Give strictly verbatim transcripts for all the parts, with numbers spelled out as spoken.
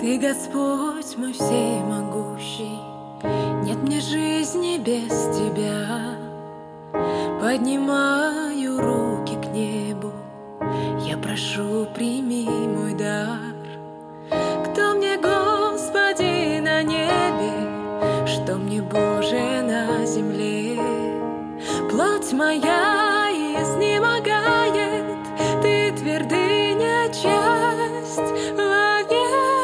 Ты, Господь мой всемогущий, нет мне жизни без Тебя. Поднимаю руки к небу, я прошу, прими мой дар. Кто мне, Господи, на небе, что мне, Боже, на земле? Плоть моя изнемогает, Ты твердыня, часть вовек.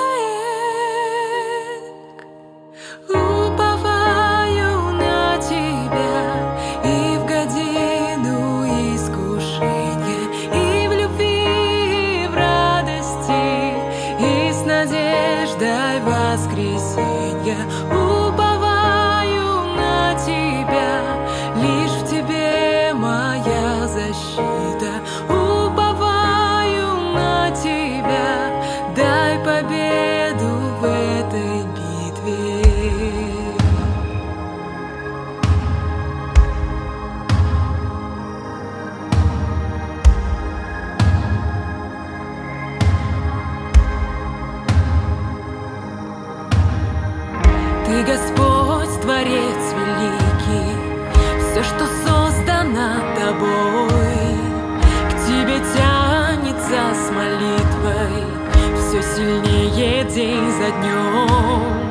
Уповаю на Тебя и в годину искушения, и в любви, и в радости, и с надеждой воскресенья. Уповаю на Тебя, лишь в Тебе моя защита. Уповаю на Тебя, дай победу в этой битве. Ты, Господь, Творец великий, все, что создано Тобой, к Тебе тянется с молитвой все сильнее день за днем.